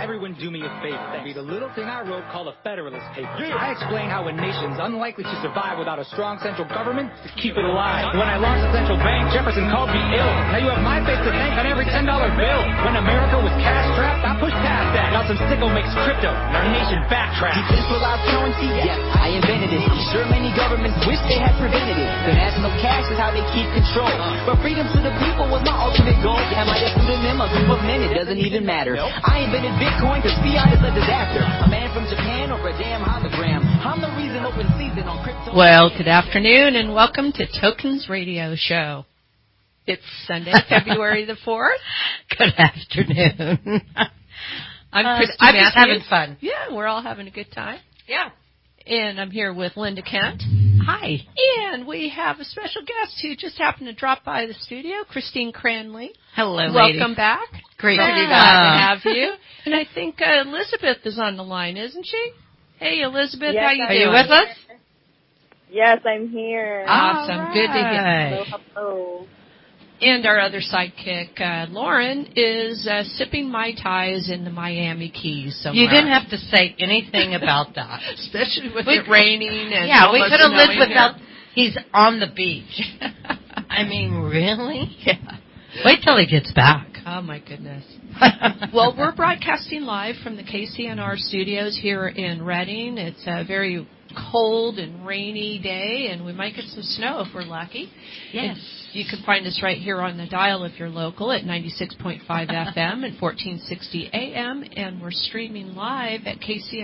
everyone do me a favor. Read a little thing I wrote called a Federalist Papers. I explain how a nation's unlikely to survive without a strong central government to keep it alive. When I launched the central bank, Jefferson called me ill. Now you have my face to thank on every $10 bill. When America was cash-strapped, I pushed past that. Now some sicko makes crypto, and our nation backtracks. Decentralized currency, yes, I invented it. Sure, many governments wish they had prevented it. The national cash is how they keep control. But freedom to the people was my ultimate goal. Am I a pseudonym, a group of men? It doesn't even matter. I invented Bitcoin because fiat is a disaster. A man from Japan or a damn hologram. I'm the reason open season on crypto. Well, good afternoon and welcome to Tokens Radio Show. It's Sunday, February the 4th. Good afternoon. I'm just having fun. Yeah, we're all having a good time. Yeah. And I'm here with Linda Kent. Hi. And we have a special guest who just happened to drop by the studio, Christine Cranley. Hello, Welcome ladies. back. Great to be back. Glad to have you. And I think Elizabeth is on the line, isn't she? Hey, Elizabeth, yes, how you Are doing? you with us? Yes, I'm here. Awesome. Right. Good to hear. Hello. And our other sidekick, Lauren, is sipping Mai Tais in the Miami Keys somewhere. You didn't have to say anything about that. Especially with it raining. And yeah, we could have lived here. without... He's on the beach. I mean, really? Yeah. Wait till he gets back. Oh, my goodness. Well, we're broadcasting live from the KCNR studios here in Redding. It's a very cold and rainy day, and we might get some snow if we're lucky. Yes. And you can find us right here on the dial if you're local at 96.5 FM and 1460 AM, and we're streaming live at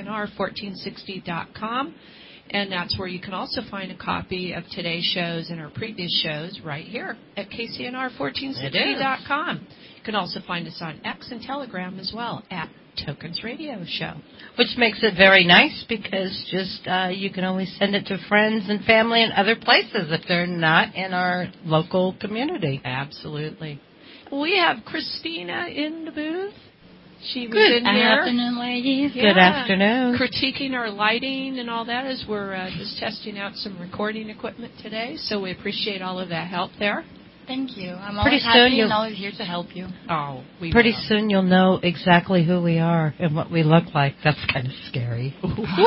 kcnr1460.com, and that's where you can also find a copy of today's shows and our previous shows right here at kcnr1460.com. You can also find us on X and Telegram as well at Tokens Radio Show. Which makes it very nice because just you can always send it to friends and family and other places if they're not in our local community. Absolutely. We have Christina in the booth. She was Good in here. afternoon, ladies. Yeah. Good afternoon. Critiquing our lighting and all that as we're just testing out some recording equipment today. So we appreciate all of that help there. Thank you. I'm Pretty always soon happy you'll- and always here to help you. Oh, we Pretty will. soon you'll know exactly who we are and what we look like. That's kind of scary.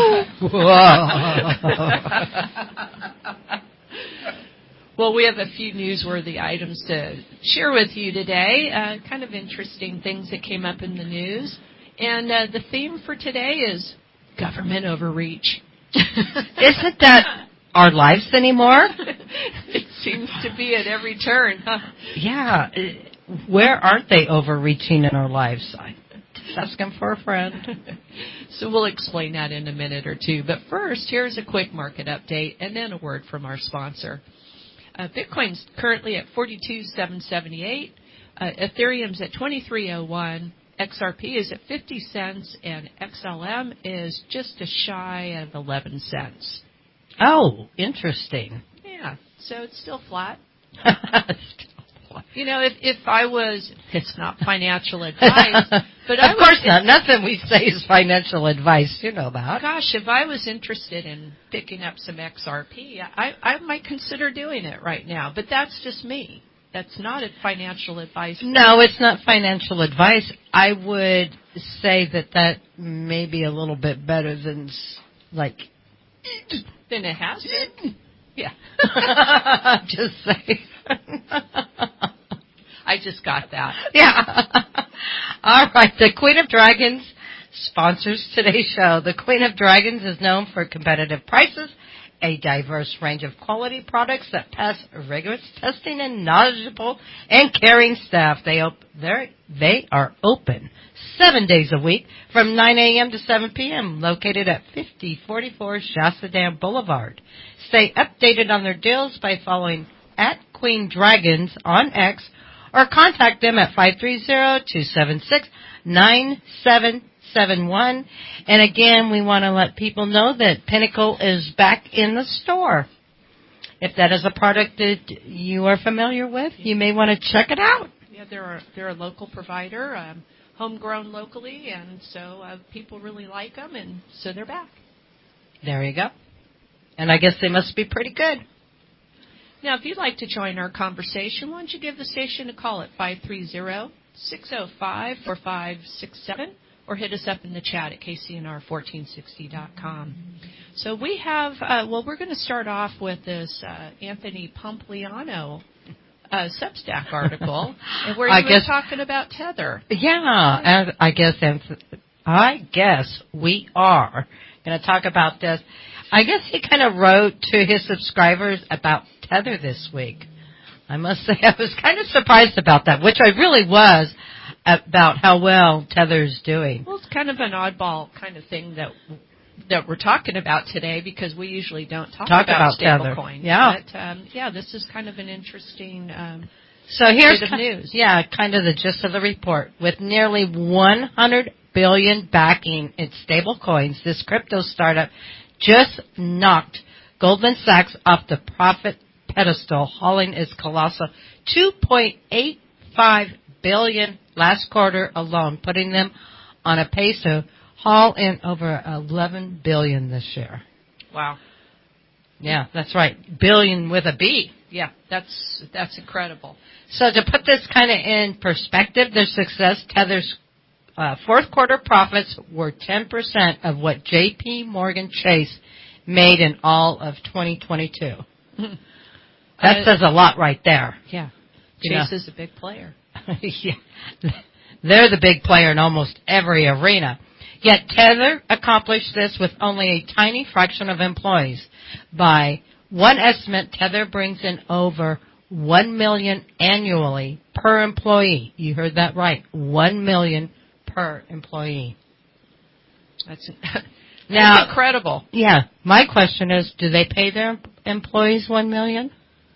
Well, we have a few newsworthy items to share with you today, kind of interesting things that came up in the news. And the theme for today is government overreach. Isn't that our lives anymore? It seems to be at every turn, huh? Yeah. Where aren't they overreaching in our lives? I'm just asking for a friend. So we'll explain that in a minute or two. But first, here's a quick market update and then a word from our sponsor. Bitcoin's currently at 42,778. Ethereum's at 2301. XRP is at 50 cents. And XLM is just a shy of 11 cents. Oh, interesting. Yeah, so it's still flat. You know, if I was, it's not financial advice, but of course not. Nothing we say is financial advice. You know that. Gosh, if I was interested in picking up some XRP, I might consider doing it right now. But that's just me. That's not financial advice. No, it's not financial advice. I would say that may be a little bit better than, like... Then it has been. Yeah. Just say. I just got that. Yeah. All right. The Queen of Dragons sponsors today's show. The Queen of Dragons is known for competitive prices, a diverse range of quality products that pass rigorous testing, and knowledgeable and caring staff. They are open 7 days a week from 9 a.m. to 7 p.m., located at 5044 Shasta Dam Boulevard. Stay updated on their deals by following at Queen Dragons on X or contact them at 530-276-9771. And again, we want to let people know that Pinnacle is back in the store. If that is a product that you are familiar with, you may want to check it out. Yeah, they're a local provider, homegrown locally, and so people really like them, and so they're back. There you go. And I guess they must be pretty good. Now, if you'd like to join our conversation, why don't you give the station a call at 530-605-4567, or hit us up in the chat at kcnr1460.com. So we have, we're going to start off with this Anthony Pompliano Substack article, and where he was talking about Tether. Yeah, and I guess we are going to talk about this. I guess he kind of wrote to his subscribers about Tether this week. I must say I was kind of surprised about that, which I really was, about how well Tether's doing. Well, it's kind of an oddball kind of thing that we're talking about today, because we usually don't talk about stablecoins. Yeah. But, this is kind of an interesting so here's bit of news. Yeah, kind of the gist of the report. With nearly 100 billion backing in stablecoins, this crypto startup just knocked Goldman Sachs off the profit pedestal, hauling its colossal $2.85 billion last quarter alone, putting them on a pace to haul in over $11 billion this year. Wow. Yeah, that's right. Billion with a B. Yeah, that's incredible. So to put this kind of in perspective, their success, Tether's fourth quarter profits were 10% of what J.P. Morgan Chase made in all of 2022. That says a lot right there. Yeah. Chase is a big player. Yeah. They're the big player in almost every arena. Yet Tether accomplished this with only a tiny fraction of employees. By one estimate, Tether brings in over $1 million annually per employee. You heard that right. $1 million per employee. That's now incredible. Yeah. My question is, do they pay their employees $1 million?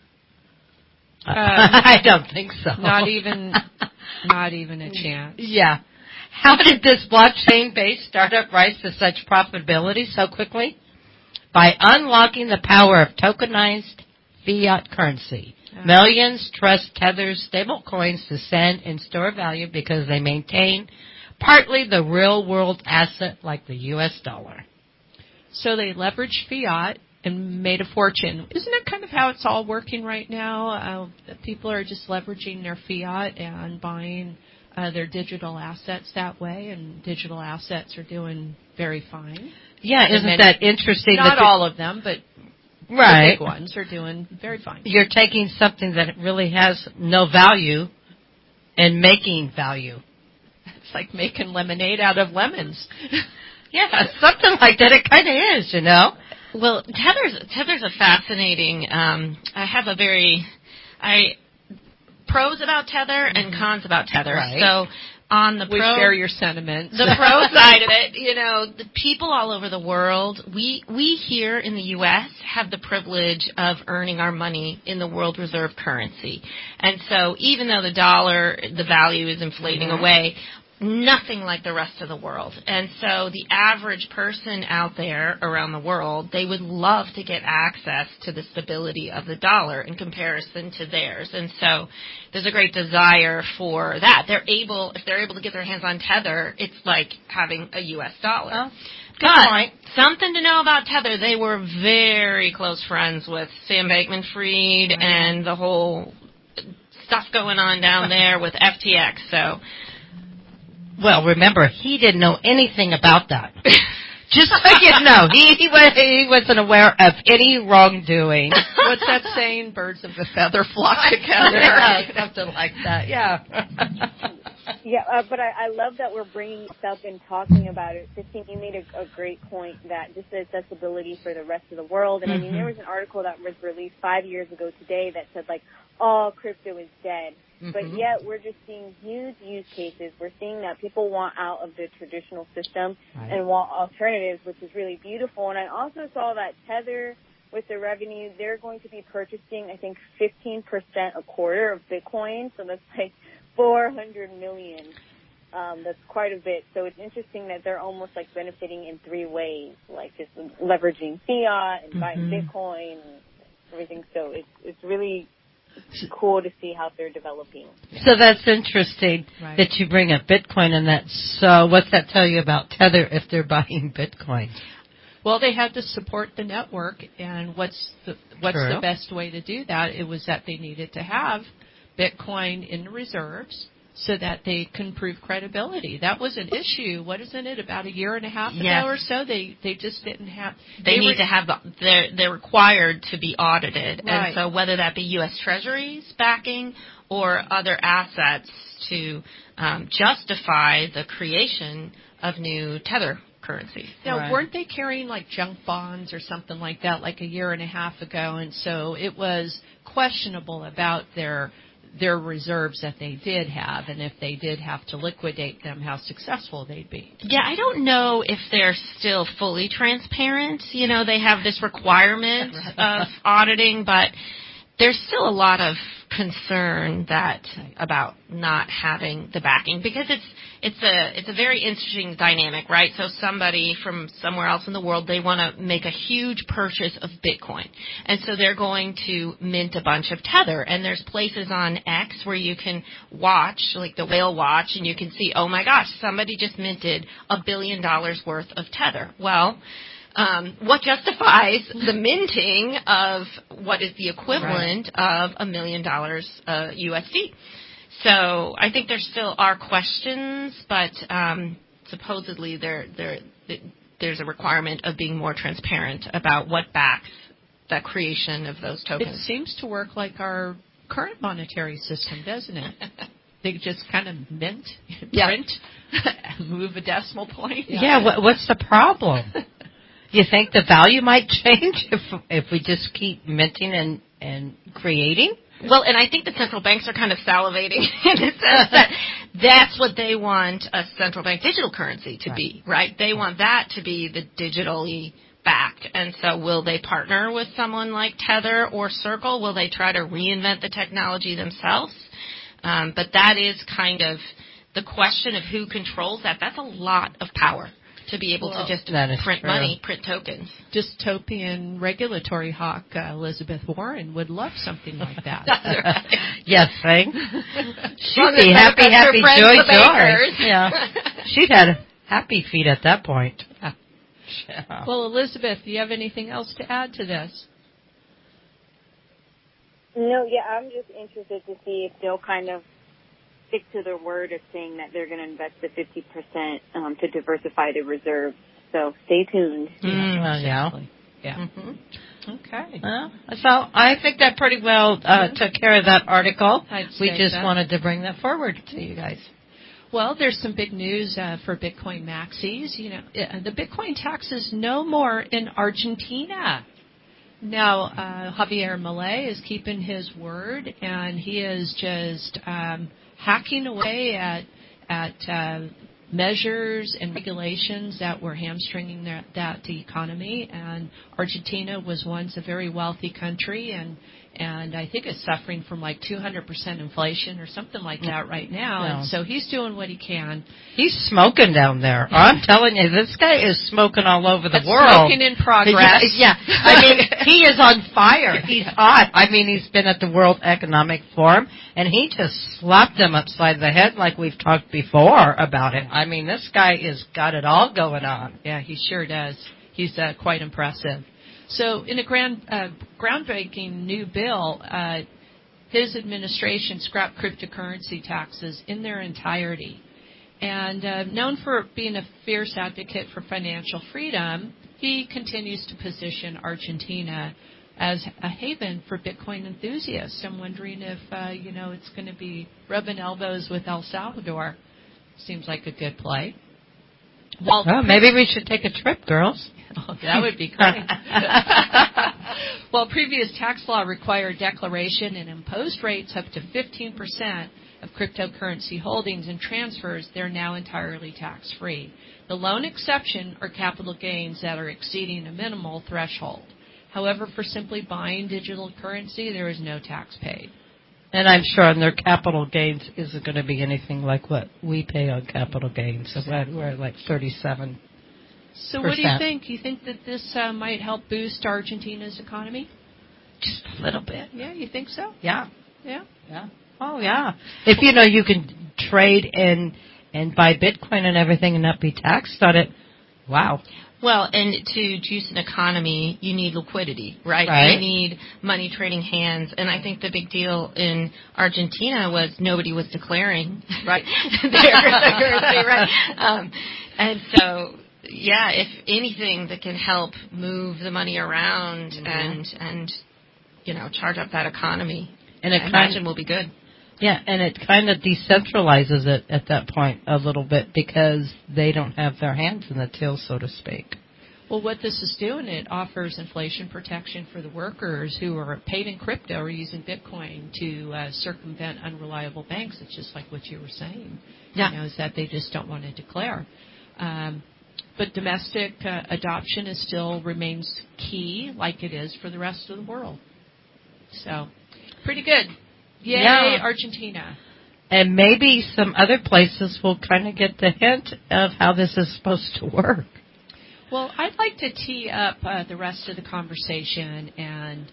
I don't think so. Not even a chance. Yeah. How did this blockchain-based startup rise to such profitability so quickly? By unlocking the power of tokenized fiat currency. Millions trust Tether's stablecoins to send and store value because they maintain partly the real-world asset like the U.S. dollar. So they leveraged fiat and made a fortune. Isn't that kind of how it's all working right now? People are just leveraging their fiat and buying their digital assets that way, and digital assets are doing very fine. Yeah, isn't that interesting? Not all of them, but right. The big ones are doing very fine. You're taking something that really has no value and making value. It's like making lemonade out of lemons. Yeah, something like that. It kind of is, you know. Well, Tether's a fascinating. I have pros about Tether and cons about Tether. Right. So on the we share your sentiments. The pro side of it, the people all over the world, we here in the U.S. have the privilege of earning our money in the world reserve currency. And so even though the dollar, the value is inflating away, nothing like the rest of the world. And so the average person out there around the world, they would love to get access to the stability of the dollar in comparison to theirs. And so there's a great desire for that. If they're able to get their hands on Tether, it's like having a U.S. dollar. Oh, good point. Something to know about Tether, they were very close friends with Sam Bankman-Fried and the whole stuff going on down there with FTX. So, well, remember, he didn't know anything about that. Just so you know, he wasn't aware of any wrongdoing. What's that saying? Birds of a feather flock together. Yeah, something like that. Yeah. Yeah, but I love that we're bringing this up and talking about it. Christine, you made a great point that just the accessibility for the rest of the world. And I mean, there was an article that was released 5 years ago today that said, like, all crypto is dead. But yet we're just seeing huge use cases. We're seeing that people want out of the traditional system and want alternatives, which is really beautiful. And I also saw that Tether, with the revenue, they're going to be purchasing, I think, 15% a quarter of Bitcoin. So that's like 400 million. That's quite a bit. So it's interesting that they're almost like benefiting in three ways, like just leveraging fiat and buying Bitcoin and everything. So it's really cool to see how they're developing. So that's interesting that you bring up Bitcoin and that. So what's that tell you about Tether if they're buying Bitcoin? Well, they had to support the network, and what's the best way to do that? It was that they needed to have Bitcoin in reserves so that they can prove credibility. That was an issue. What isn't it? About a year and a half ago Yes. or so, they just didn't have. They need to have they're required to be audited, Right. and so whether that be U.S. Treasuries backing or other assets to justify the creation of new tether currency. Now, Right. weren't they carrying like junk bonds or something like that, like a year and a half ago? And so it was questionable about their reserves that they did have, and if they did have to liquidate them, how successful they'd be. Yeah, I don't know if they're still fully transparent. You know, they have this requirement of auditing, but there's still a lot of concern about not having the backing, because it's a very interesting dynamic, right? So somebody from somewhere else in the world, they want to make a huge purchase of Bitcoin, and so they're going to mint a bunch of Tether. And there's places on X where you can watch, like the Whale Watch, and you can see, oh my gosh, somebody just minted $1 billion worth of Tether. Well, what justifies the minting of what is the equivalent of $1 million USD? So I think there still are questions, but supposedly there's a requirement of being more transparent about what backs the creation of those tokens. It seems to work like our current monetary system, doesn't it? They just kind of mint, print, move a decimal point. Yeah, what's the problem? You think the value might change if we just keep minting and creating? Well, and I think the central banks are kind of salivating in the sense that that's what they want a central bank digital currency to be, right? They want that to be the digitally backed. And so will they partner with someone like Tether or Circle? Will they try to reinvent the technology themselves? But that is kind of the question of who controls that. That's a lot of power to be able to just print money, print tokens. Dystopian regulatory hawk Elizabeth Warren would love something like that. Yes, right? She'd be happy, joy. Yeah. She'd have happy feet at that point. Yeah. Well, Elizabeth, do you have anything else to add to this? No, I'm just interested to see if they'll kind of stick to their word of saying that they're going to invest the 50% to diversify the reserves. So stay tuned. Yeah. Mm-hmm. Okay. So I think that pretty well took care of that article. We just so. wanted to bring that forward to you guys. Well, there's some big news for Bitcoin maxis. You know, the Bitcoin tax is no more in Argentina. Now, Javier Milei is keeping his word, and he is just hacking away at measures and regulations that were hamstringing that economy. And Argentina was once a very wealthy country, and I think it's suffering from like 200% inflation or something like that right now. No. And so he's doing what he can. He's smoking down there. I'm telling you, this guy is smoking all over the world. Smoking in progress. Yeah. I mean, he is on fire. He's hot. I mean, he's been at the World Economic Forum, and he just slapped them upside the head like we've talked before about it. I mean, this guy has got it all going on. Yeah, he sure does. He's quite impressive. So in a groundbreaking new bill, his administration scrapped cryptocurrency taxes in their entirety. And known for being a fierce advocate for financial freedom, he continues to position Argentina as a haven for Bitcoin enthusiasts. I'm wondering if, it's going to be rubbing elbows with El Salvador. Seems like a good play. Well, maybe we should take a trip, girls. Oh, that would be great. Well, previous tax law required declaration and imposed rates up to 15% of cryptocurrency holdings and transfers. They're now entirely tax-free. The lone exception are capital gains that are exceeding a minimal threshold. However, for simply buying digital currency, there is no tax paid. And I'm sure on their capital gains isn't going to be anything like what we pay on capital gains. So we're at like 37%. So what do you think? You think that this might help boost Argentina's economy? Just a little bit. Yeah, you think so? Yeah. Yeah? Yeah. Oh, yeah. If, you can trade and buy Bitcoin and everything and not be taxed on it, Wow. Well, and to juice an economy, you need liquidity, right? Right. You need money trading hands. And I think the big deal in Argentina was nobody was declaring Right. their currency, right? And so, yeah, if anything that can help move the money around and charge up that economy, And I imagine will be good. Yeah, and it kind of decentralizes it at that point a little bit because they don't have their hands in the till, so to speak. Well, what this is doing, it offers inflation protection for the workers who are paid in crypto or using Bitcoin to circumvent unreliable banks. It's just like what you were saying. Yeah. Is that they just don't want to declare. But domestic adoption still remains key, like it is for the rest of the world. So, pretty good. Yay, Yeah. Argentina. And maybe some other places will kind of get the hint of how this is supposed to work. Well, I'd like to tee up the rest of the conversation, and,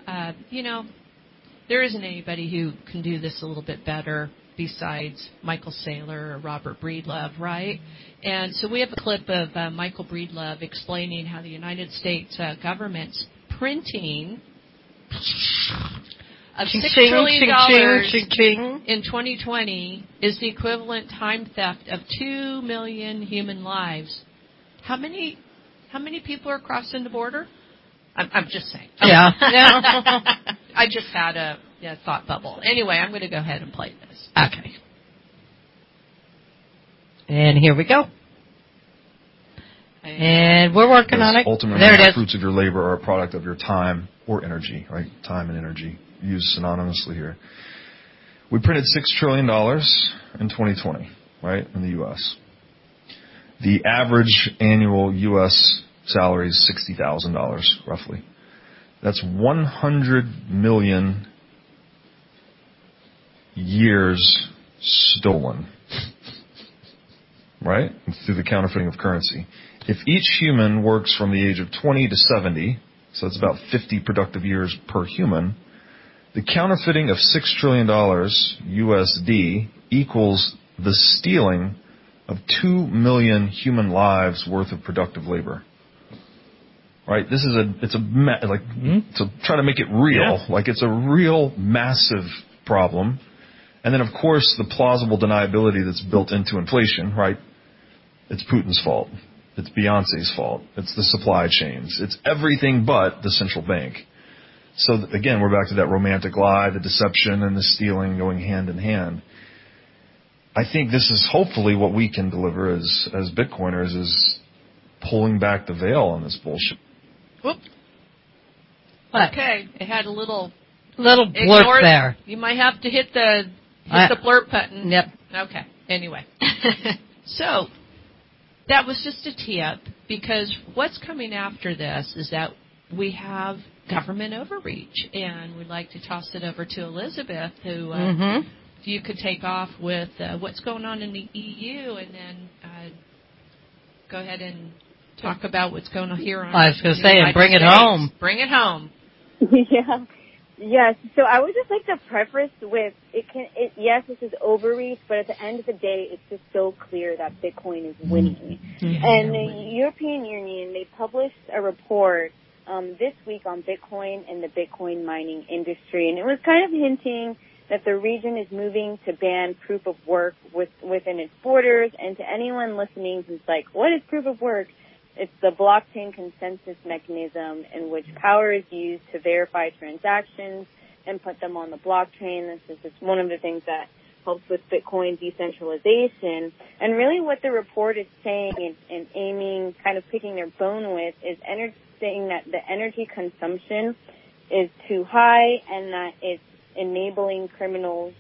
there isn't anybody who can do this a little bit better besides Michael Saylor or Robert Breedlove, right? And so we have a clip of Michael Breedlove explaining how the United States government's printing of $6 trillion in 2020 is the equivalent time theft of 2 million human lives. How many people are crossing the border? I'm just saying. Yeah. I just had a thought bubble. Anyway, I'm going to go ahead and play this. Okay. And here we go. And we're working on it. Ultimately, There it the is. fruits of your labor are a product of your time or energy, right? Time and energy used synonymously here. We printed $6 trillion in 2020, right, in the U.S. The average annual U.S. salary is $60,000, roughly. That's 100 million years stolen, right, through the counterfeiting of currency. If each human works from the age of 20 to 70, so that's about 50 productive years per human, the counterfeiting of $6 trillion USD equals the stealing of 2 million human lives worth of productive labor. Right? This is to try to make it real, like it's a real massive problem. And then, of course, the plausible deniability that's built into inflation, right? It's Putin's fault. It's Beyonce's fault. It's the supply chains. It's everything but the central bank. So, again, we're back to that romantic lie, the deception and the stealing going hand in hand. I think this is hopefully what we can deliver as Bitcoiners is pulling back the veil on this bullshit. Whoop. What? Okay, it had a little blurb there. You might have to hit the blurb button. Yep. Okay. Anyway, so that was just a tee up because what's coming after this is that we have government overreach, and we'd like to toss it over to Elizabeth, who you could take off with what's going on in the EU, and then go ahead and talk about what's going on here. I was going to say, and bring it home. Bring it home. Yeah. Yes. So I would just like to preface with yes, this is overreach, but at the end of the day, it's just so clear that Bitcoin is winning. Mm-hmm. And the European Union, they published a report this week on Bitcoin and the Bitcoin mining industry, and it was kind of hinting that the region is moving to ban proof of work within its borders. And to anyone listening who's like, what is proof of work? It's the blockchain consensus mechanism in which power is used to verify transactions and put them on the blockchain. This is just one of the things that helps with Bitcoin decentralization. And really what the report is saying and aiming, kind of picking their bone with, is saying that the energy consumption is too high and that it's enabling criminals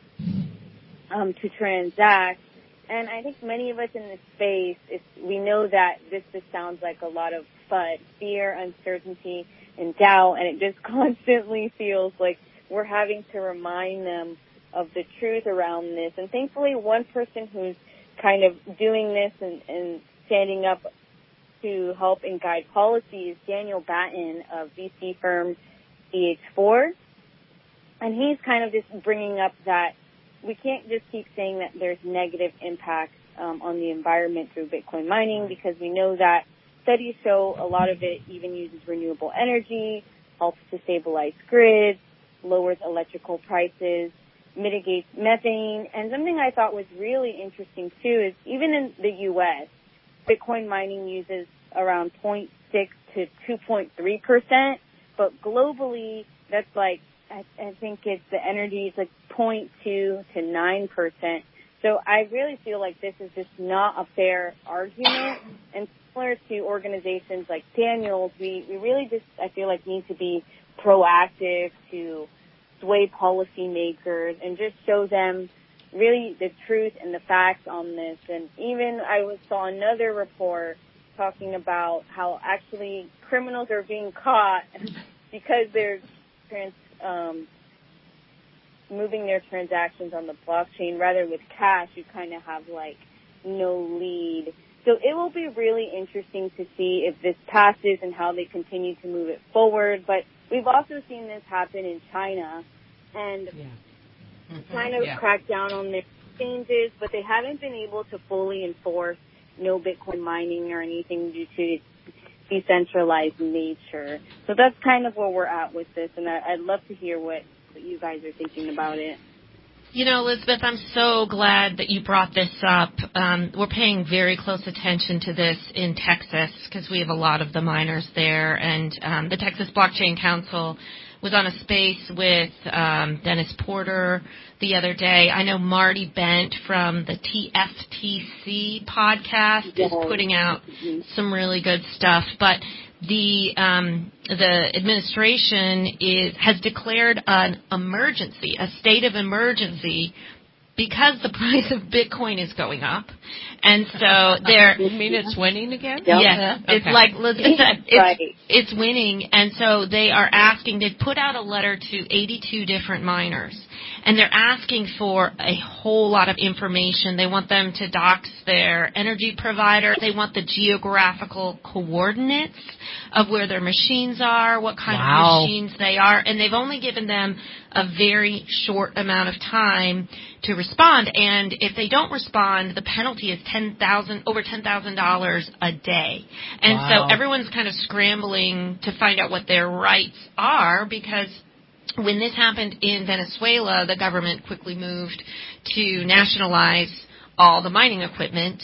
to transact. And I think many of us in this space, we know that this just sounds like a lot of FUD, fear, uncertainty, and doubt, and it just constantly feels like we're having to remind them of the truth around this. And thankfully, one person who's kind of doing this and standing up to help and guide policy is Daniel Batten of VC firm CH4. And he's kind of just bringing up that we can't just keep saying that there's negative impacts on the environment through Bitcoin mining, because we know that studies show a lot of it even uses renewable energy, helps to stabilize grids, lowers electrical prices, mitigates methane. And something I thought was really interesting too is even in the U.S., Bitcoin mining uses around 0.6 to 2.3%, but globally that's like, I think it's the energy is like 0.2 to 9%. So I really feel like this is just not a fair argument. And similar to organizations like Daniels, we really just, I feel like, need to be proactive to sway policymakers and just show them really the truth and the facts on this. And even I saw another report talking about how actually criminals are being caught because they're moving their transactions on the blockchain rather with cash. You kind of have like no lead. So it will be really interesting to see if this passes and how they continue to move it forward. But we've also seen this happen in China, and China cracked down on their exchanges, but they haven't been able to fully enforce no Bitcoin mining or anything due to its decentralized nature. So that's kind of where we're at with this, and I'd love to hear what you guys are thinking about it. You know, Elizabeth, I'm so glad that you brought this up. We're paying very close attention to this in Texas because we have a lot of the miners there, and the Texas Blockchain Council was on a space with Dennis Porter the other day. I know Marty Bent from the TFTC podcast is putting out some really good stuff, but the administration has declared an emergency, a state of emergency, because the price of Bitcoin is going up. And so they're... You mean it's winning again? Yes. Okay. It's like Elizabeth said, it's winning. And so they are asking, they've put out a letter to 82 different miners, and they're asking for a whole lot of information. They want them to dox their energy provider. They want the geographical coordinates of where their machines are, what kind of machines they are. And they've only given them a very short amount of time to respond. And if they don't respond, the penalty is over $10,000 a day. And so everyone's kind of scrambling to find out what their rights are, because when this happened in Venezuela, the government quickly moved to nationalize all the mining equipment.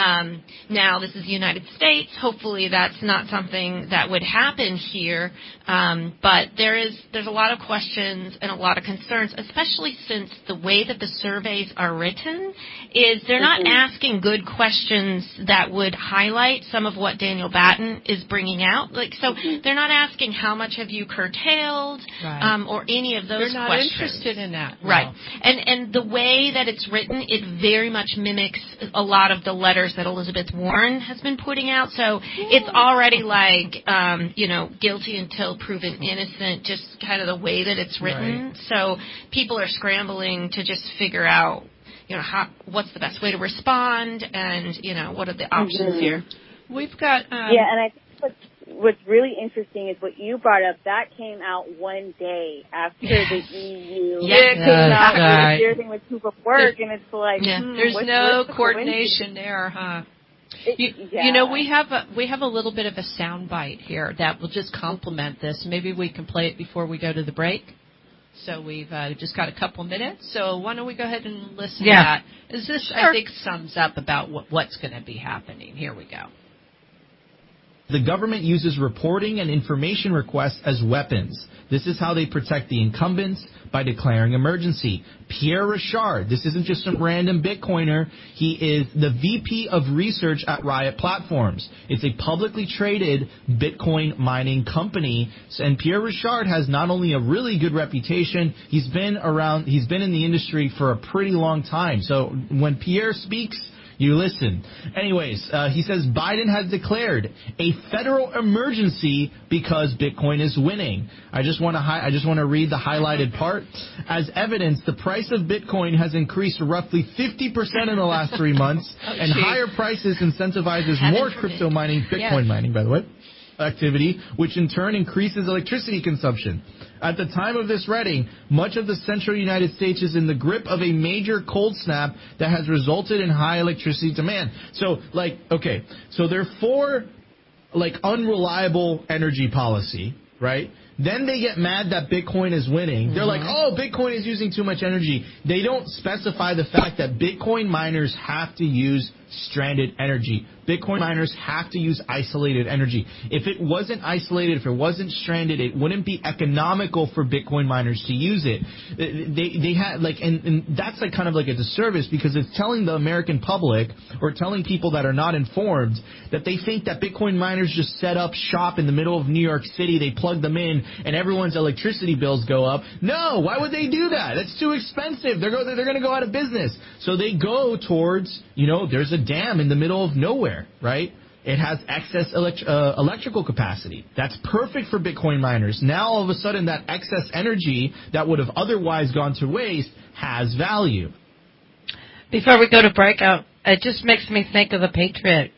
Now, this is the United States. Hopefully that's not something that would happen here. But there's a lot of questions and a lot of concerns, especially since the way that the surveys are written is they're not asking good questions that would highlight some of what Daniel Batten is bringing out. Like, so they're not asking how much have you curtailed, or any of those questions. They're not interested in that. Right. No. And the way that it's written, it very much mimics a lot of the letters that Elizabeth Warren has been putting out. So it's already like, guilty until proven innocent, just kind of the way that it's written. Right. So people are scrambling to just figure out, what's the best way to respond, and, what are the options here. We've got... and I think what's really interesting is what you brought up. That came out one day after the EU came out with their thing with proof of work, and it's like, there's no coordination there, huh? We have a little bit of a sound bite here that will just complement this. Maybe we can play it before we go to the break. So we've just got a couple minutes. So why don't we go ahead and listen to that? This, I think, sums up about what's going to be happening. Here we go. The government uses reporting and information requests as weapons. This is how they protect the incumbents, by declaring emergency. Pierre Richard, this isn't just some random Bitcoiner. He is the VP of Research at Riot Platforms. It's a publicly traded Bitcoin mining company. And Pierre Richard has not only a really good reputation, he's been in the industry for a pretty long time. So when Pierre speaks, you listen. Anyways, he says Biden has declared a federal emergency because Bitcoin is winning. I just want to read the highlighted part. As evidence, the price of Bitcoin has increased roughly 50% in the last 3 months, and higher prices incentivizes more crypto mining, Bitcoin mining, by the way. activity, which in turn increases electricity consumption. At the time of this writing, much of the central United States is in the grip of a major cold snap that has resulted in high electricity demand. So, so they're for, unreliable energy policy, right? Then they get mad that Bitcoin is winning. They're like, oh, Bitcoin is using too much energy. They don't specify the fact that Bitcoin miners have to use stranded energy. Bitcoin miners have to use isolated energy. If it wasn't isolated, if it wasn't stranded, it wouldn't be economical for Bitcoin miners to use it. They had and that's kind of like a disservice, because it's telling the American public, or telling people that are not informed, that they think that Bitcoin miners just set up shop in the middle of New York City, they plug them in, and everyone's electricity bills go up. No, why would they do that? That's too expensive. They're going to go out of business. So they go towards, there's a dam in the middle of nowhere, right? It has excess electrical capacity. That's perfect for Bitcoin miners. Now, all of a sudden, that excess energy that would have otherwise gone to waste has value. Before we go to breakout, it just makes me think of the Patriot.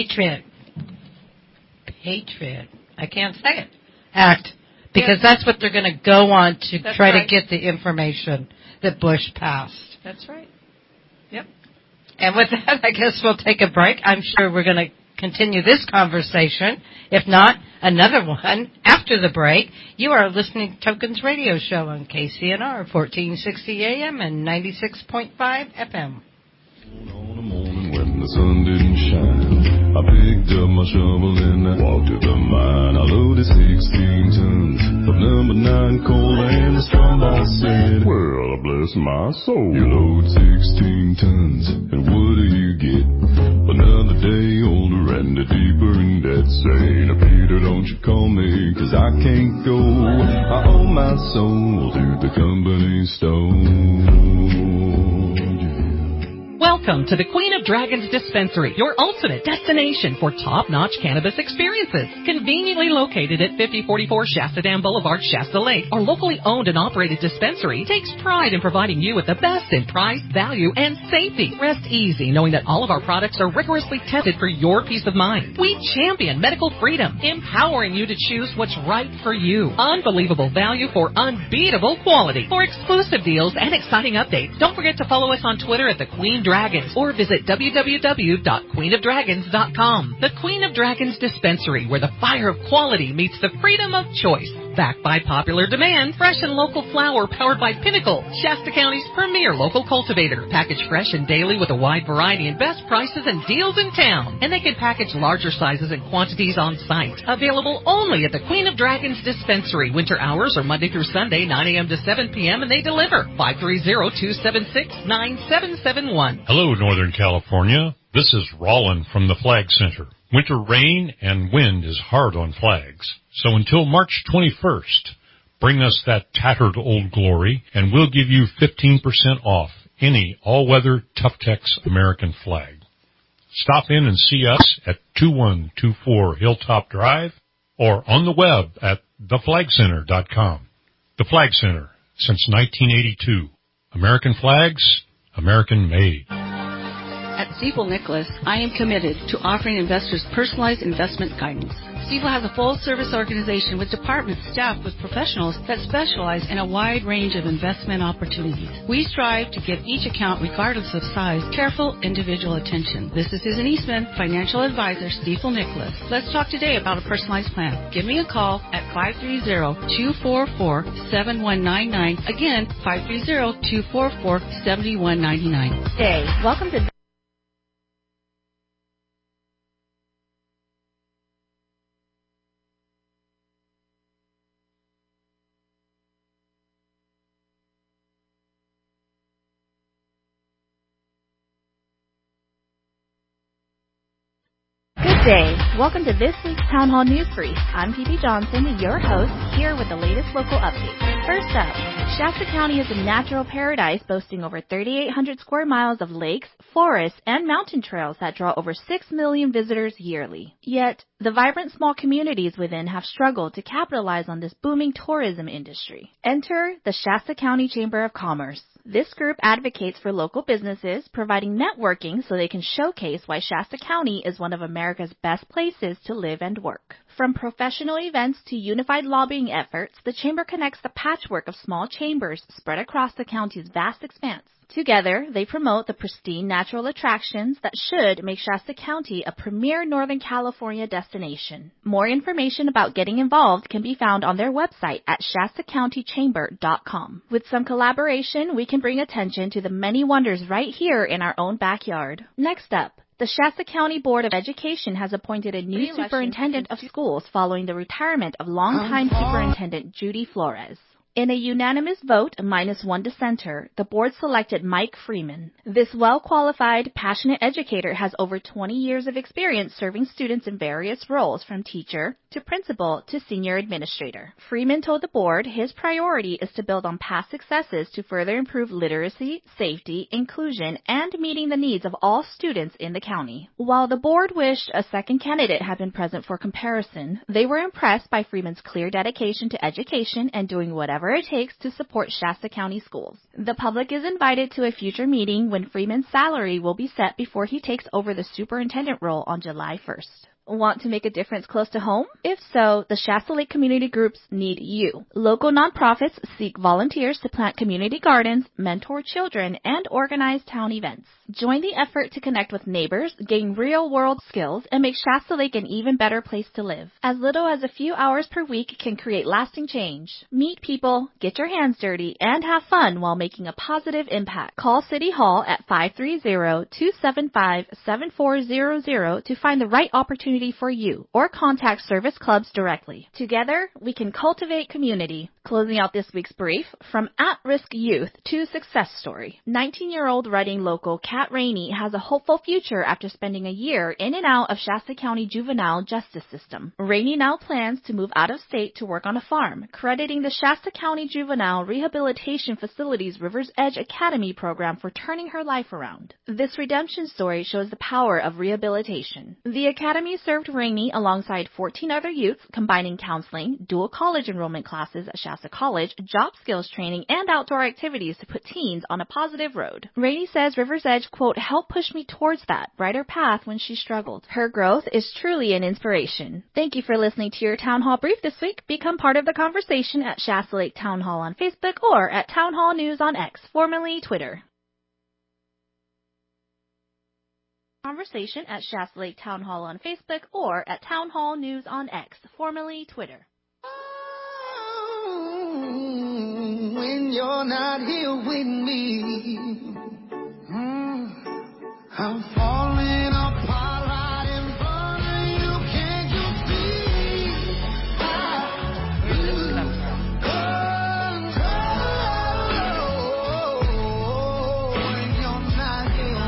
I can't say it. Act. Because that's what they're going to go on to to get the information that Bush passed. That's right. Yep. And with that, I guess we'll take a break. I'm sure we're going to continue this conversation. If not, another one after the break. You are listening to Tokens Radio Show on KCNR, 1460 AM and 96.5 FM. On a morning when the sun didn't shine, I picked up my shovel and I walked to the mine. I loaded 16 tons of number 9 coal, and the strong boss said, well, bless my soul, you load 16 tons, and what do you get? Another day older and a deeper in debt. Saying, Peter, don't you call me, 'cause I can't go. I owe my soul to the company store. Welcome to the Queen of Dragons Dispensary, your ultimate destination for top-notch cannabis experiences. Conveniently located at 5044 Shasta Dam Boulevard, Shasta Lake, our locally owned and operated dispensary takes pride in providing you with the best in price, value, and safety. Rest easy knowing that all of our products are rigorously tested for your peace of mind. We champion medical freedom, empowering you to choose what's right for you. Unbelievable value for unbeatable quality. For exclusive deals and exciting updates, don't forget to follow us on Twitter at the Queen Dragons, or visit www.queenofdragons.com. The Queen of Dragons Dispensary, where the fire of quality meets the freedom of choice. Backed by popular demand, fresh and local flower powered by Pinnacle, Shasta County's premier local cultivator. Packaged fresh and daily with a wide variety and best prices and deals in town. And they can package larger sizes and quantities on site. Available only at the Queen of Dragons Dispensary. Winter hours are Monday through Sunday, 9 a.m. to 7 p.m. and they deliver 530-276-9771. Hello, Northern California. This is Rollin from the Flag Center. Winter rain and wind is hard on flags. So until March 21st, bring us that tattered old glory, and we'll give you 15% off any all-weather Tough-Tex American flag. Stop in and see us at 2124 Hilltop Drive or on the web at theflagcenter.com. The Flag Center, since 1982. American flags, American made. At Stifel Nicholas, I am committed to offering investors personalized investment guidance. Stifel has a full-service organization with departments staffed with professionals that specialize in a wide range of investment opportunities. We strive to give each account, regardless of size, careful individual attention. This is Susan Eastman, financial advisor, Stifel Nicholas. Let's talk today about a personalized plan. Give me a call at 530-244-7199. Again, 530-244-7199. Hey, welcome to Day. Welcome to this week's Town Hall News Brief. I'm Phoebe Johnson, your host, here with the latest local updates. First up, Shasta County is a natural paradise boasting over 3,800 square miles of lakes, forests, and mountain trails that draw over 6 million visitors yearly. Yet, the vibrant small communities within have struggled to capitalize on this booming tourism industry. Enter the Shasta County Chamber of Commerce. This group advocates for local businesses, providing networking so they can showcase why Shasta County is one of America's best places to live and work. From professional events to unified lobbying efforts, the Chamber connects the patchwork of small chambers spread across the county's vast expanse. Together, they promote the pristine natural attractions that should make Shasta County a premier Northern California destination. More information about getting involved can be found on their website at ShastaCountyChamber.com. With some collaboration, we can bring attention to the many wonders right here in our own backyard. Next up, the Shasta County Board of Education has appointed a new superintendent of schools following the retirement of longtime Superintendent Judy Flores. In a unanimous vote, -1 dissenter, the board selected Mike Freeman. This well-qualified, passionate educator has over 20 years of experience serving students in various roles from teacher to principal to senior administrator. Freeman told the board his priority is to build on past successes to further improve literacy, safety, inclusion, and meeting the needs of all students in the county. While the board wished a second candidate had been present for comparison, they were impressed by Freeman's clear dedication to education and doing whatever it takes to support Shasta County schools. The public is invited to a future meeting when Freeman's salary will be set before he takes over the superintendent role on July 1st. Want to make a difference close to home? If so, the Shasta Lake community groups need you. Local nonprofits seek volunteers to plant community gardens, mentor children, and organize town events. Join the effort to connect with neighbors, gain real-world skills, and make Shasta Lake an even better place to live. As little as a few hours per week can create lasting change. Meet people, get your hands dirty, and have fun while making a positive impact. Call City Hall at 530-275-7400 to find the right opportunity for you, or contact service clubs directly. Together, we can cultivate community. Closing out this week's brief, from at-risk youth to success story. 19-year-old Reading local Kat Rainey has a hopeful future after spending a year in and out of Shasta County juvenile justice system. Rainey now plans to move out of state to work on a farm, crediting the Shasta County Juvenile Rehabilitation Facility's River's Edge Academy program for turning her life around. This redemption story shows the power of rehabilitation. The academy served Rainey alongside 14 other youths, combining counseling, dual college enrollment classes at Shasta College, job skills training, and outdoor activities to put teens on a positive road. Rainey says River's Edge, quote, helped push me towards that brighter path when she struggled. Her growth is truly an inspiration. Thank you for listening to your Town Hall Brief this week. Become part of the conversation at Shasta Lake Town Hall on Facebook or at Town Hall News on X, formerly Twitter. Conversation at Shasta Lake Town Hall on Facebook or at Town Hall News on X, formerly Twitter. When you're not here with me, I'm falling apart right in front of you. Can't you see? When you're not here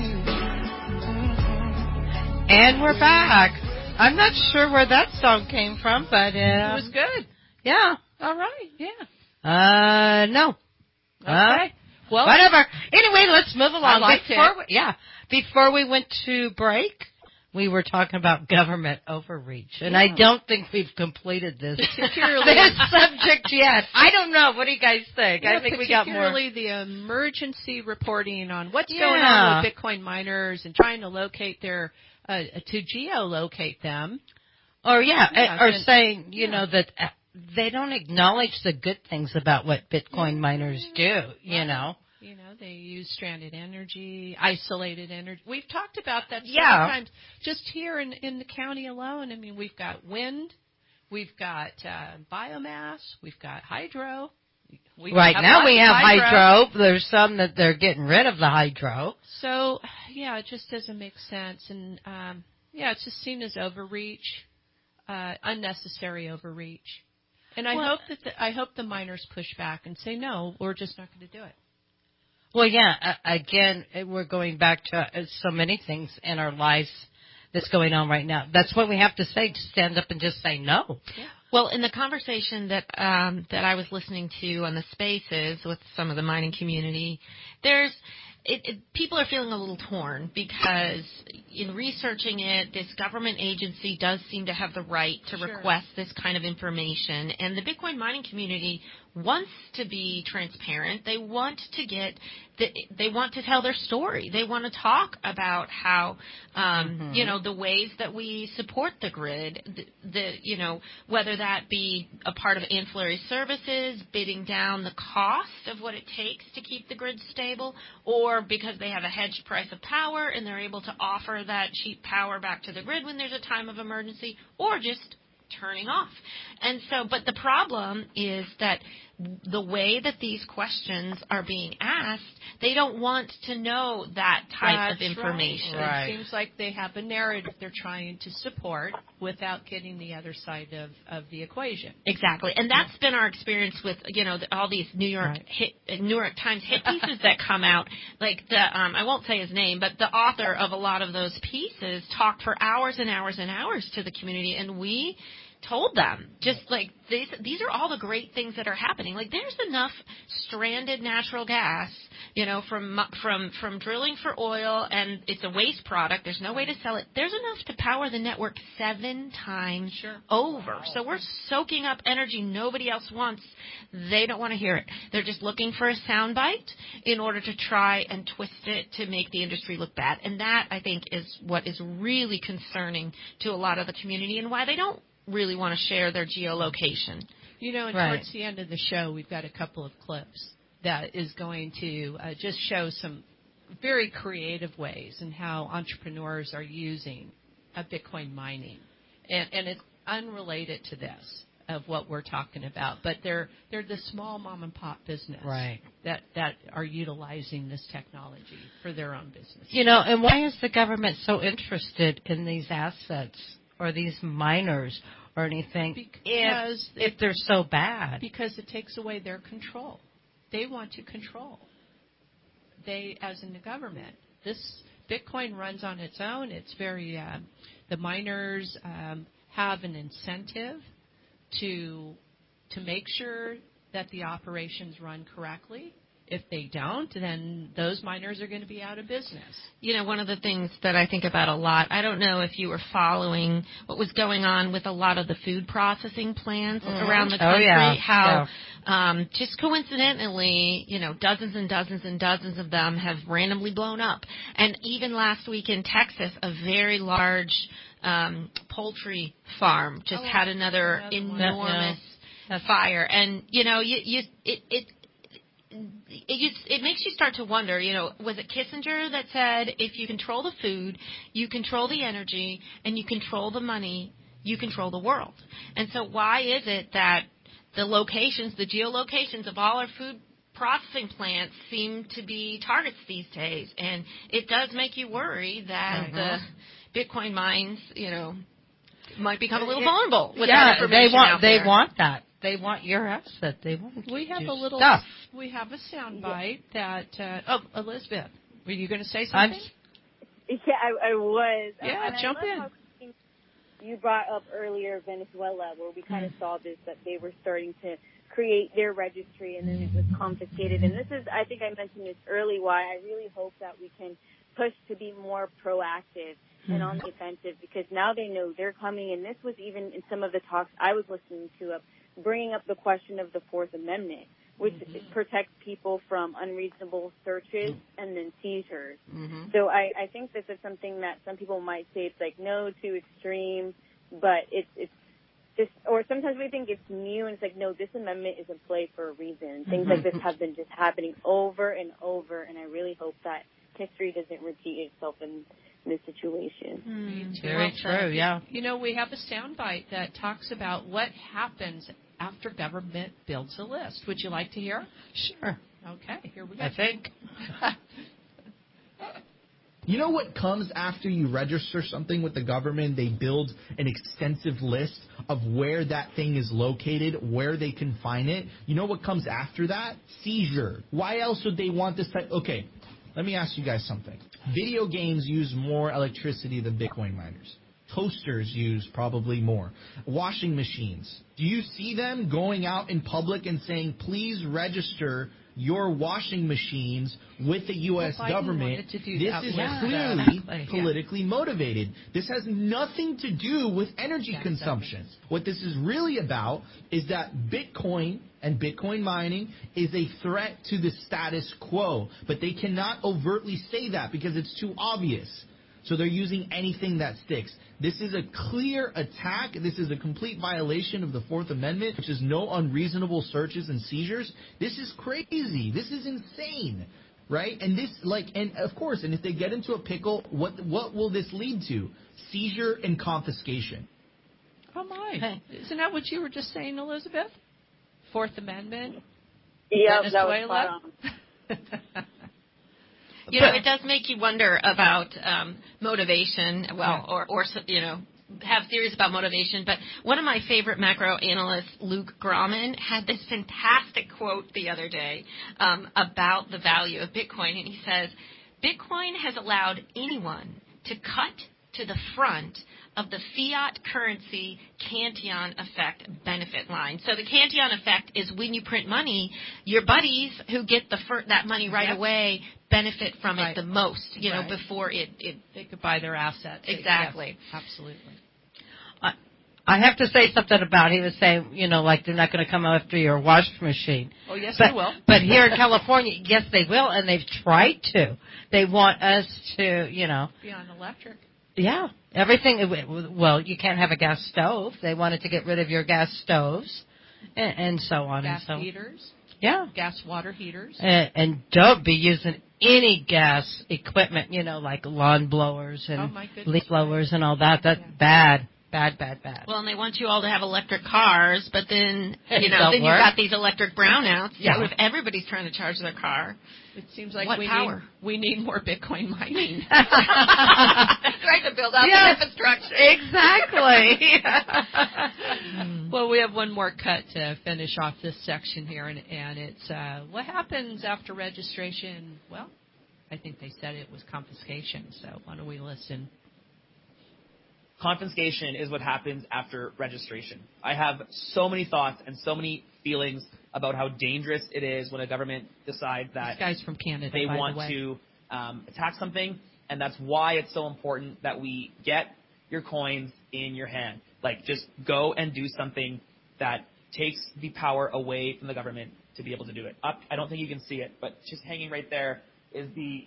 with me. And we're back. I'm not sure where that song came from, but it was good. Yeah. All right. Yeah. No. Okay. Well, whatever. Anyway, let's move along. I Before we went to break, we were talking about government overreach, and I don't think we've completed this subject yet. I don't know. What do you guys think? I think we got more. Particularly the emergency reporting on what's going on with Bitcoin miners and trying to locate their to geolocate them. Or saying that they don't acknowledge the good things about what Bitcoin miners do. You know, they use stranded energy, isolated energy. We've talked about that several times just here in the county alone. I mean, we've got wind, we've got biomass, we've got hydro. We have hydro. There's some that they're getting rid of the hydro. So, it just doesn't make sense. And, it's just seen as overreach, unnecessary overreach. And I hope the miners push back and say, no, we're just not going to do it. Well, again, we're going back to so many things in our lives that's going on right now. That's what we have to say, to stand up and just say no. Yeah. Well, in the conversation that I was listening to on the Spaces with some of the mining community, there's people are feeling a little torn because in researching it, this government agency does seem to have the right to request this kind of information. And the Bitcoin mining community wants to be transparent. They want to they want to tell their story. They want to talk about how, the ways that we support the grid, whether that be a part of ancillary services, bidding down the cost of what it takes to keep the grid stable, or because they have a hedged price of power and they're able to offer that cheap power back to the grid when there's a time of emergency, or just turning off. And so, but the problem is that the way that these questions are being asked, they don't want to know that type of information. Right. It seems like they have a narrative they're trying to support without getting the other side of the equation. Exactly. And that's been our experience with, all these New York Times hit pieces that come out. Like I won't say his name, but the author of a lot of those pieces talked for hours and hours and hours to the community, and we told them, just like these are all the great things that are happening. Like there's enough stranded natural gas, from drilling for oil, and it's a waste product. There's no way to sell it. There's enough to power the network 7 times over. Wow. So we're soaking up energy nobody else wants. They don't want to hear it. They're just looking for a soundbite in order to try and twist it to make the industry look bad. And that, I think, is what is really concerning to a lot of the community and why they don't really want to share their geolocation. And towards the end of the show, we've got a couple of clips that is going to just show some very creative ways and how entrepreneurs are using Bitcoin mining. And it's unrelated to this, of what we're talking about, but they're the small mom and pop business that are utilizing this technology for their own business. And why is the government so interested in these assets or these miners or anything if they're so bad? Because it takes away their control. They want to control. They, as in the government, this Bitcoin runs on its own. It's very the miners have an incentive to make sure that the operations run correctly. If they don't, then those miners are going to be out of business. One of the things that I think about a lot, I don't know if you were following what was going on with a lot of the food processing plants around the country, how just coincidentally, dozens and dozens and dozens of them have randomly blown up. And even last week in Texas, a very large poultry farm just had another enormous fire. And, it makes you start to wonder, was it Kissinger that said, if you control the food, you control the energy, and you control the money, you control the world? And so why is it that the geolocations of all our food processing plants seem to be targets these days? And it does make you worry that the Bitcoin mines, might become a little vulnerable with that information out there. They want that. They want your asset. They want We have a little stuff. We have a soundbite that. Elizabeth, were you going to say something? I was. Yeah, jump in. You brought up earlier Venezuela, where we kind of saw this, that they were starting to create their registry, and then it was confiscated. And this is, I think I mentioned this early, why I really hope that we can push to be more proactive and on the offensive, because now they know they're coming. And this was even in some of the talks I was listening to, bringing up the question of the Fourth Amendment, which protects people from unreasonable searches and then seizures. So I think this is something that some people might say it's like, no, too extreme, but it's just, or sometimes we think it's new, and it's like, no, this amendment is in play for a reason. Things like this have been just happening over and over, and I really hope that history doesn't repeat itself in this situation. Very true, yeah. We have a soundbite that talks about what happens after government builds a list. Would you like to hear? Sure. Okay, here we go. I think. You know what comes after you register something with the government? They build an extensive list of where that thing is located, where they can find it. You know what comes after that? Seizure. Why else would they want this type? Okay, let me ask you guys something. Video games use more electricity than Bitcoin miners. Toasters use probably more. Washing machines. Do you see them going out in public and saying, please register your washing machines with the U.S. Biden government. wanted to do This that is with, clearly yeah. politically motivated. This has nothing to do with energy consumption. What this is really about is that Bitcoin and Bitcoin mining is a threat to the status quo, but they cannot overtly say that because it's too obvious. So they're using anything that sticks. This is a clear attack. This is a complete violation of the Fourth Amendment, which is no unreasonable searches and seizures. This is crazy. This is insane, right? And this, and of course, and if they get into a pickle, what will this lead to? Seizure and confiscation. Oh my! Isn't that what you were just saying, Elizabeth? Fourth Amendment. Yeah, Venezuela? that was spot on. You know, it does make you wonder about motivation. Well, or have theories about motivation. But one of my favorite macro analysts, Luke Grauman, had this fantastic quote the other day about the value of Bitcoin, and he says, "Bitcoin has allowed anyone to cut to the front of the fiat currency Cantillon effect benefit line." So the Cantillon effect is when you print money, your buddies who get that money right away benefit from it the most, before it they could buy their assets. Exactly. Yes, absolutely. I have to say something about, he was saying, like they're not going to come after your washing machine. Oh, yes, they will. But here in California, yes, they will, and they've tried to. They want us to, be on electric. Yeah, everything. Well, you can't have a gas stove. They wanted to get rid of your gas stoves, and so on Gas and so. heaters. Yeah. Gas water heaters. And don't be using any gas equipment, like lawn blowers and leaf blowers and all that. That's bad. Bad. Well, and they want you all to have electric cars, but then, then you've work. got these electric brownouts. Yeah. So if everybody's trying to charge their car, it seems like what power? We need more Bitcoin mining. Right, to build out the infrastructure. Exactly. Well, we have one more cut to finish off this section here, and it's what happens after registration? Well, I think they said it was confiscation, so why don't we listen? Confiscation is what happens after registration. I have so many thoughts and so many feelings about how dangerous it is when a government decides that this guy's from Canada, they by want the way. to attack something, and that's why it's so important that we get your coins in your hand. Like, just go and do something that takes the power away from the government to be able to do it. I don't think you can see it, but just hanging right there is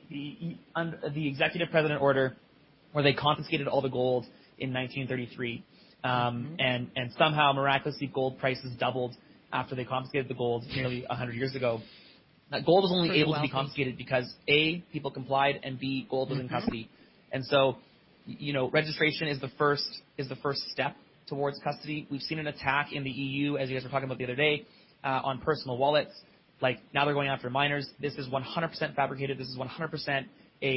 the executive president order where they confiscated all the gold in 1933, and somehow miraculously gold prices doubled after they confiscated the gold nearly 100 years ago. Gold was only able to be confiscated because A, people complied, and B, gold was in custody. And so, registration is the first step towards custody. We've seen an attack in the EU, as you guys were talking about the other day, on personal wallets. Like, now they're going after miners. This is 100% fabricated. This is 100%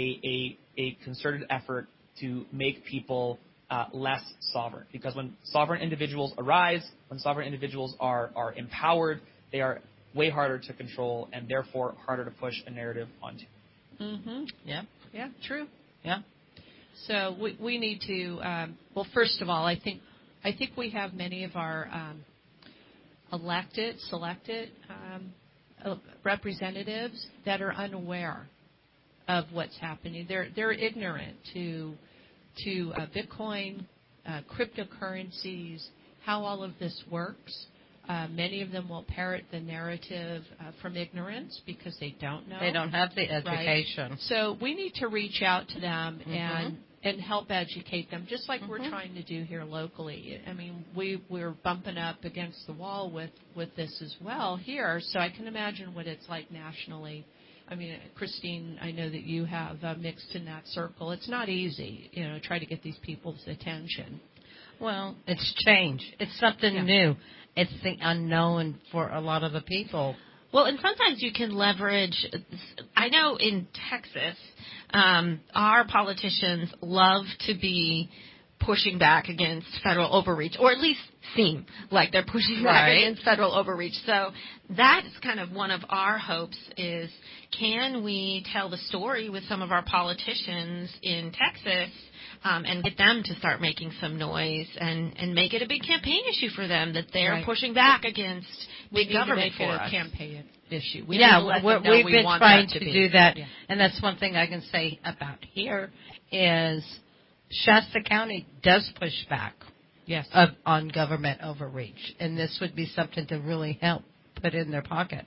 a concerted effort to make people less sovereign. Because when sovereign individuals arise, when sovereign individuals are empowered, they are way harder to control and therefore harder to push a narrative onto. Yeah. Yeah, true. Yeah. So we need to, well, first of all, I think we have many of our selected representatives that are unaware of what's happening. They're ignorant to Bitcoin, cryptocurrencies, how all of this works. Many of them will parrot the narrative from ignorance because they don't know. They don't have the education. Right? So we need to reach out to them and help educate them, just like we're trying to do here locally. I mean, we're bumping up against the wall with this as well here, so I can imagine what it's like nationally. I mean, Christine, I know that you have mixed in that circle. It's not easy, try to get these people's attention. Well, it's change. It's something new. It's the unknown for a lot of the people. Well, and sometimes you can leverage. I know in Texas, our politicians love to be pushing back against federal overreach, or at least seem like they're pushing back against federal overreach. So that's kind of one of our hopes is, can we tell the story with some of our politicians in Texas and get them to start making some noise and make it a big campaign issue for them that they're Right. pushing back against big government for for a us. campaign issue. We've we been want trying that to be. do that, Yeah. and that's one thing I can say about here is Shasta County does push back Yes. on government overreach, and this would be something to really help put in their pocket.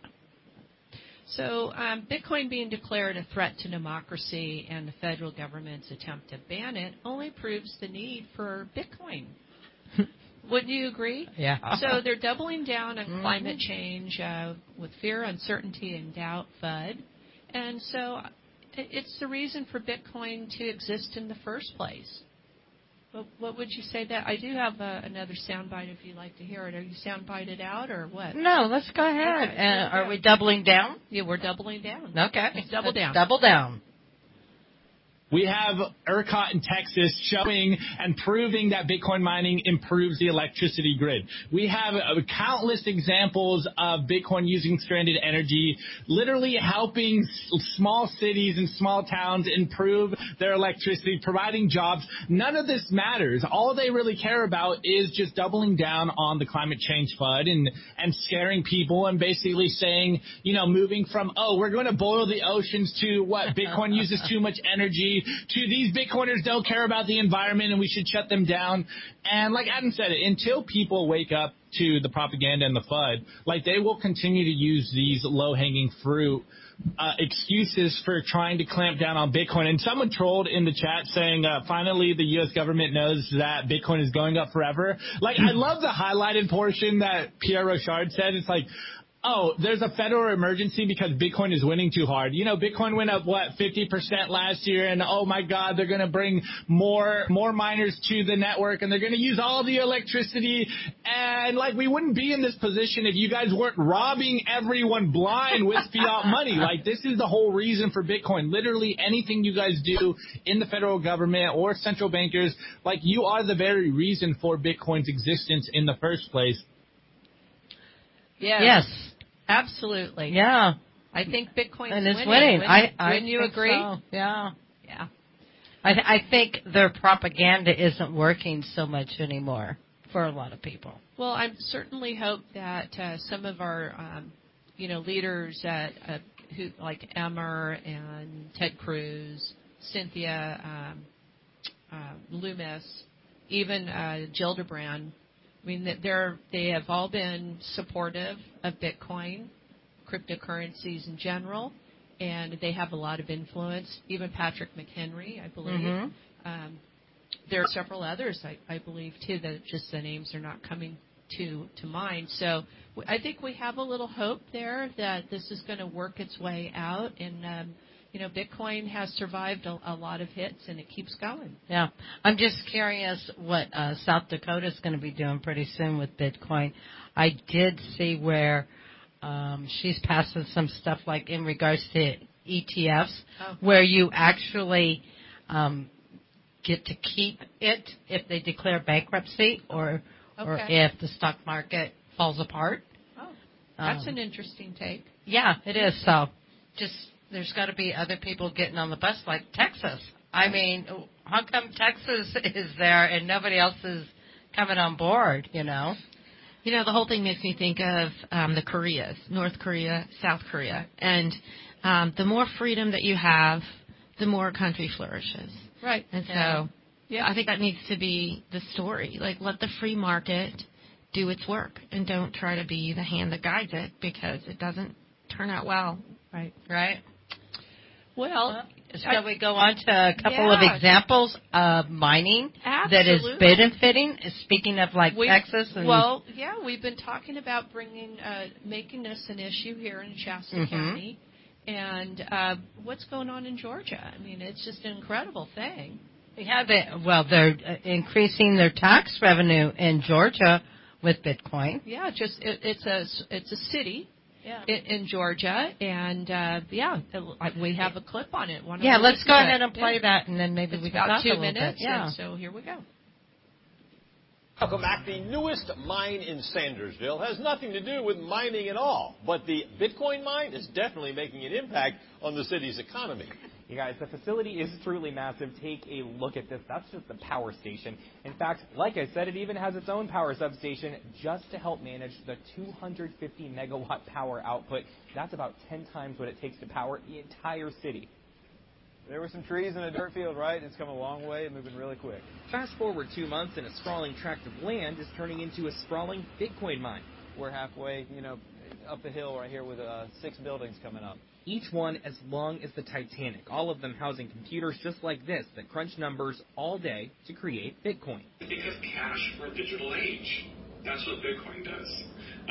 So Bitcoin being declared a threat to democracy and the federal government's attempt to ban it only proves the need for Bitcoin. Wouldn't you agree? Yeah. So they're doubling down on climate change with fear, uncertainty, and doubt, FUD. And so it's the reason for Bitcoin to exist in the first place. What would you say that? I do have another soundbite if you'd like to hear it. Are you soundbited out or what? No, let's go ahead. Okay. Are we doubling down? Yeah, we're doubling down. Okay. Let's double down. Double down. We have ERCOT in Texas showing and proving that Bitcoin mining improves the electricity grid. We have countless examples of Bitcoin using stranded energy, literally helping small cities and small towns improve their electricity, providing jobs. None of this matters. All they really care about is just doubling down on the climate change FUD and scaring people and basically saying, moving from, we're going to boil the oceans to what, Bitcoin uses too much energy, to these Bitcoiners don't care about the environment and we should shut them down. And like Adam said, until people wake up to the propaganda and the FUD, they will continue to use these low-hanging fruit excuses for trying to clamp down on Bitcoin. And someone trolled in the chat saying, finally, the U.S. government knows that Bitcoin is going up forever. I love the highlighted portion that Pierre Rochard said. It's like, there's a federal emergency because Bitcoin is winning too hard. Bitcoin went up, 50% last year, and oh my God, they're going to bring more miners to the network, and they're going to use all the electricity, and we wouldn't be in this position if you guys weren't robbing everyone blind with fiat money. This is the whole reason for Bitcoin. Literally anything you guys do in the federal government or central bankers, you are the very reason for Bitcoin's existence in the first place. Yeah. Yes. Absolutely. Yeah. I think Bitcoin's and it's winning. I Wouldn't you think agree? So. Yeah. Yeah. I think their propaganda isn't working so much anymore for a lot of people. Well, I certainly hope that some of our, leaders who like Emmer and Ted Cruz, Cynthia Loomis, even Gillibrand, they have all been supportive of Bitcoin, cryptocurrencies in general, and they have a lot of influence. Even Patrick McHenry, I believe. Mm-hmm. There are several others, I believe, too, that just the names are not coming to mind. So I think we have a little hope there that this is going to work its way out, and Bitcoin has survived a lot of hits, and it keeps going. Yeah. I'm just curious what South Dakota is going to be doing pretty soon with Bitcoin. I did see where she's passing some stuff in regards to ETFs, where you actually get to keep it if they declare bankruptcy or if the stock market falls apart. Oh, that's an interesting take. Yeah, it is. So there's got to be other people getting on the bus like Texas. I mean, how come Texas is there and nobody else is coming on board, The whole thing makes me think of the Koreas, North Korea, South Korea. And the more freedom that you have, the more a country flourishes. Right. And so I think that needs to be the story. Let the free market do its work and don't try to be the hand that guides it because it doesn't turn out well. Right. Well, shall we go on to a couple of examples of mining that is benefiting? Speaking of Texas. And we've been talking about making this an issue here in Shasta County. And what's going on in Georgia? I mean, it's just an incredible thing. They're increasing their tax revenue in Georgia with Bitcoin. Yeah, it's a city. Yeah. In Georgia, and we have a clip on it. Let's go ahead and play that, and then maybe we can talk a little bit. It's about 2 minutes, and so here we go. Welcome back. The newest mine in Sandersville has nothing to do with mining at all, but the Bitcoin mine is definitely making an impact on the city's economy. You guys, the facility is truly massive. Take a look at this. That's just the power station. In fact, like I said, it even has its own power substation just to help manage the 250 megawatt power output. That's about 10 times what it takes to power the entire city. There were some trees in a dirt field, right? It's come a long way, moving really quick. Fast forward 2 months, and a sprawling tract of land is turning into a sprawling Bitcoin mine. We're halfway, up the hill right here with 6 buildings coming up. Each one as long as the Titanic, all of them housing computers just like this that crunch numbers all day to create Bitcoin. Because cash for a digital age. That's what Bitcoin does.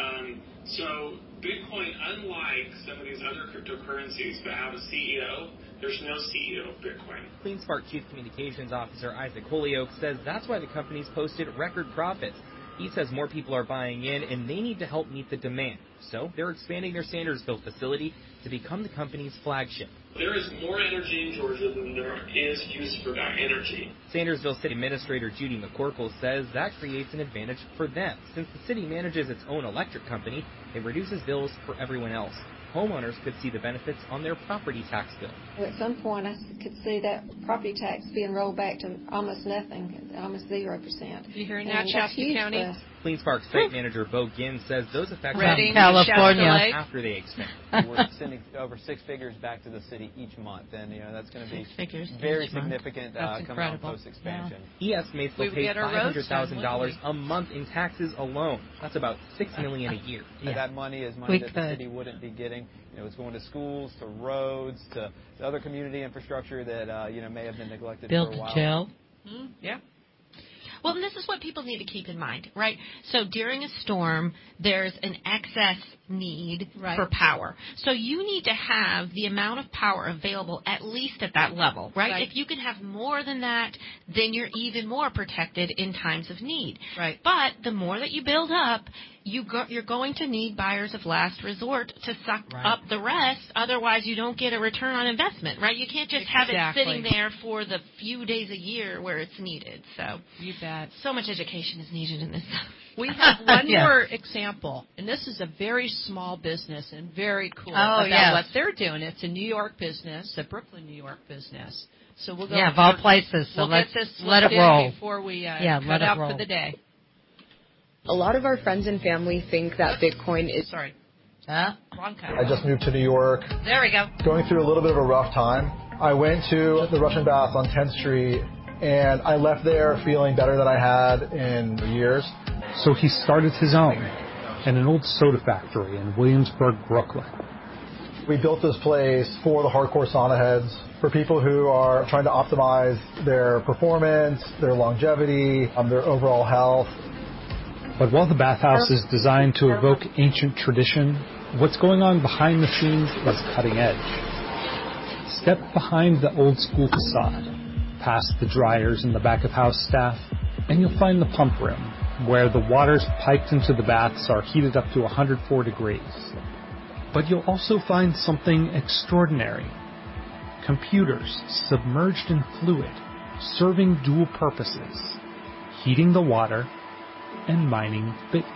So Bitcoin, unlike some of these other cryptocurrencies that have a CEO, there's no CEO of Bitcoin. CleanSpark Chief Communications Officer Isaac Holyoke says that's why the company's posted record profits. He says more people are buying in and they need to help meet the demand. So they're expanding their Sandersville facility to become the company's flagship. There is more energy in Georgia than there is use for that energy. Sandersville City Administrator Judy McCorkle says that creates an advantage for them. Since the city manages its own electric company, it reduces bills for everyone else. Homeowners could see the benefits on their property tax bill. At some point, I could see that property tax being rolled back to almost nothing, almost 0%. You hearing that, Shasta County? CleanSpark site manager Bo Ginn says those effects Redding, California, after they expand. We're sending over 6 figures back to the city each month, and that's going to be very significant coming out post-expansion. Yeah. He estimates they'll pay $500,000 a month in taxes alone. That's about $6 million a year. Yeah. That money is money that the city wouldn't be getting. It's going to schools, to roads, to other community infrastructure that may have been neglected for a while. Jail. Yeah. Well, and this is what people need to keep in mind, right? So during a storm, there's an excess need for power. So you need to have the amount of power available at least at that level, right? If you can have more than that, then you're even more protected in times of need. Right. But the more that you build up, you're going to need buyers of last resort to suck up the rest. Otherwise, you don't get a return on investment, right? You can't just have it sitting there for the few days a year where it's needed. So you bet. So much education is needed in this. We have one more example, and this is a very small business and very cool about what they're doing. It's a New York business, a Brooklyn, New York business. So we'll go. Yeah, of all places. So we'll let's get this let it roll before we cut out roll for the day. A lot of our friends and family think that Bitcoin is... Sorry. Huh? I just moved to New York. There we go. Going through a little bit of a rough time. I went to the Russian Bath on 10th Street, and I left there feeling better than I had in years. So he started his own in an old soda factory in Williamsburg, Brooklyn. We built this place for the hardcore sauna heads, for people who are trying to optimize their performance, their longevity, their overall health. But while the bathhouse is designed to evoke ancient tradition, what's going on behind the scenes is cutting edge. Step behind the old school facade, past the dryers and the back of house staff, and you'll find the pump room, where the waters piped into the baths are heated up to 104 degrees. But you'll also find something extraordinary. Computers submerged in fluid, serving dual purposes, heating the water and mining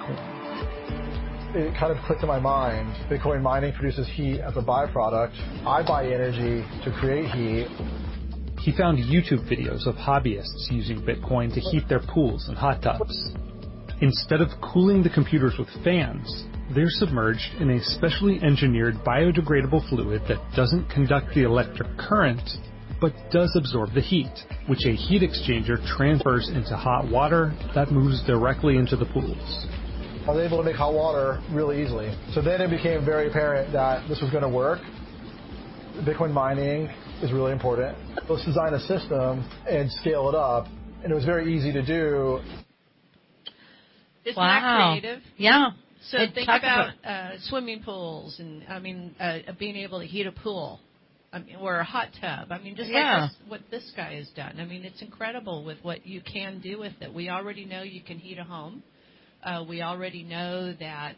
Bitcoin. It kind of clicked in my mind. Bitcoin mining produces heat as a byproduct. I buy energy to create heat. He found YouTube videos of hobbyists using Bitcoin to heat their pools and hot tubs. Instead of cooling the computers with fans, they're submerged in a specially engineered biodegradable fluid that doesn't conduct the electric current, but does absorb the heat, which a heat exchanger transfers into hot water that moves directly into the pools. I was able to make hot water really easily. So then it became very apparent that this was going to work. Bitcoin mining is really important. Let's design a system and scale it up. And it was very easy to do. Isn't that creative? Yeah. So think about swimming pools and, being able to heat a pool. Or a hot tub. Just like what this guy has done. It's incredible with what you can do with it. We already know you can heat a home. We already know that,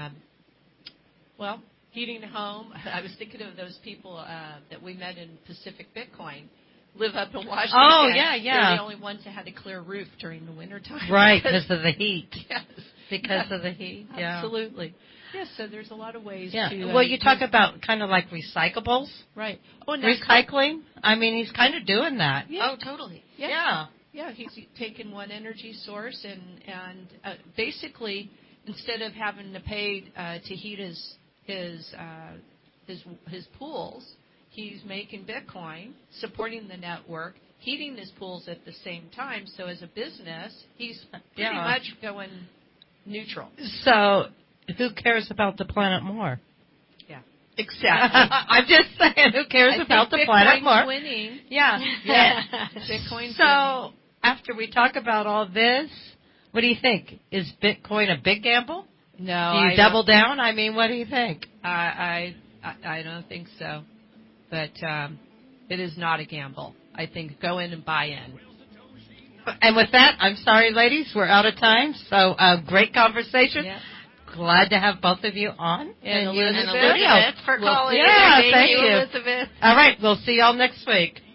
heating a home. I was thinking of those people that we met in Pacific Bitcoin. Live up in Washington. Oh, yeah. They're the only ones that had a clear roof during the wintertime. Right, because of the heat. Yes. Because of the heat, yeah. Absolutely. Yes, so there's a lot of ways Yeah. to... Well, you talk about kind of like recyclables. Right. Oh, and recycling. I mean, he's kind of doing that. Yeah. Oh, totally. Yeah. Yeah, he's taken one energy source and basically, instead of having to pay to heat his pools, he's making Bitcoin, supporting the network, heating his pools at the same time. So as a business, he's pretty much going neutral. So who cares about the planet more? Yeah, exactly. I'm just saying, who cares about the planet more? Bitcoin's winning. Yeah. Bitcoin's so winning. After we talk about all this, what do you think? Is Bitcoin a big gamble? No. Do you double down? I mean, what do you think? I don't think so. But it is not a gamble. I think go in and buy in. And with that, I'm sorry, ladies, we're out of time. So great conversation. Yeah. Glad to have both of you on. And Elizabeth for calling. Yeah, thank you, you, Elizabeth. All right, we'll see y'all next week.